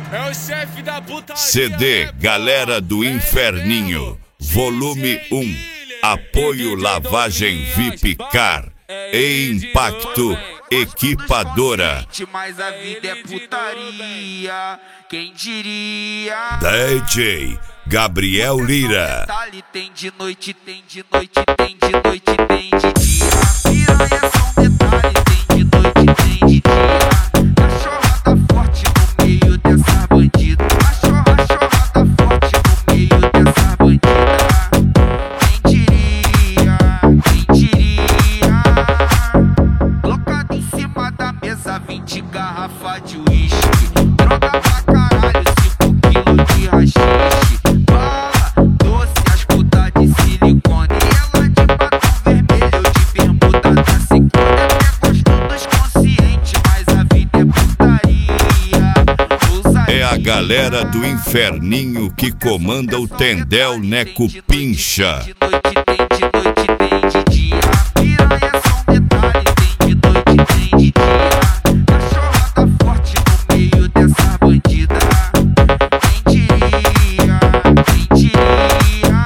É o chefe da putaria. CD Galera do Inferninho, volume 1. Apoio Lavagem VIP Car e Impacto Equipadora. Mas a vida é putaria, quem diria? DJ Gabriel Lira. Tem de noite, tem de noite, tem de noite, tem de dia. Piranha é só um detalhe, tem de noite, tem de dia. Cachorra tá forte no meio dessa bandida. Cachorra tá forte no meio dessa bandida. Quem diria, quem diria? Colocado em cima da mesa 20 garrafas de uísque. Droga pra caralho, 5 quilos de rachixe. Bala, doce, as putas de silicone. Ela de batom vermelho, de bermuda da sequona. Até gosto dos conscientes, mas a vida é putaria. É a galera do Inferninho que comanda o Tendel Neco Pincha. De noite, tem de noite, tem de dia. Piranha é só um detalhe, tem de noite, tem de dia. Cachorra tá forte no meio dessa bandida. Quem diria, quem diria?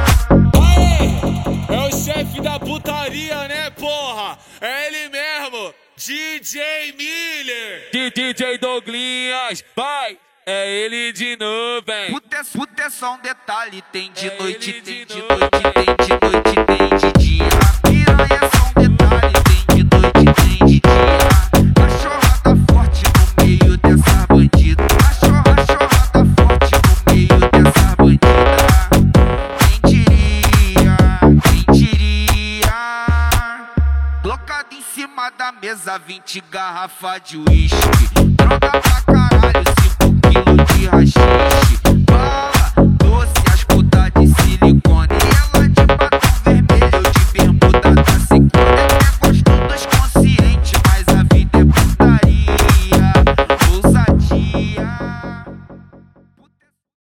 Aê! É o chefe da putaria, né, porra? É ele mesmo, DJ Miller. DJ Douglinhas, vai! É ele de novo, hein? Puta é só um detalhe, tem de noite, tem de noite, tem de noite, tem de dia. Piranha é só um detalhe, tem de noite, tem de dia. Cachorra tá forte no meio dessa bandida. Cachorra tá forte no meio dessa bandida. Quem diria, quem diria? Colocado em cima da mesa 20 garrafas de uísque. Droga pra